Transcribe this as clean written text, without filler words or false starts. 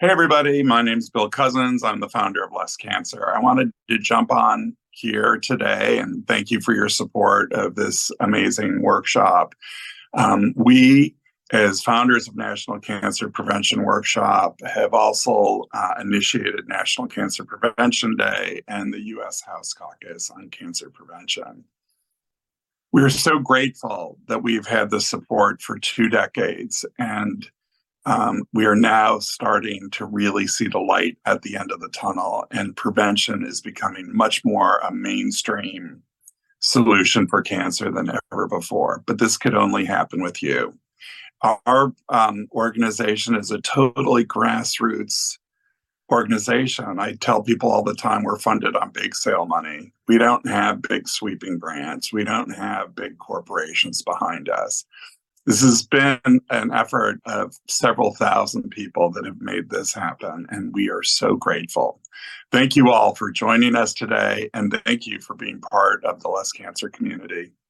Hey, everybody. My name is Bill Cousins. I'm the founder of Less Cancer. I wanted to jump on here today and thank you for your support of this amazing workshop. We, as founders of National Cancer Prevention Workshop, have also initiated National Cancer Prevention Day and the U.S. House Caucus on Cancer Prevention. We're so grateful that we've had the support for 2 decades, and we are now starting to really see the light at the end of the tunnel, and prevention is becoming much more a mainstream solution for cancer than ever before. But this could only happen with you. Our organization is a totally grassroots organization. I tell people all the time we're funded on big sale money. We don't have big sweeping grants. We don't have big corporations behind us. This has been an effort of several thousand people that have made this happen, and we are so grateful. Thank you all for joining us today, and thank you for being part of the Less Cancer community.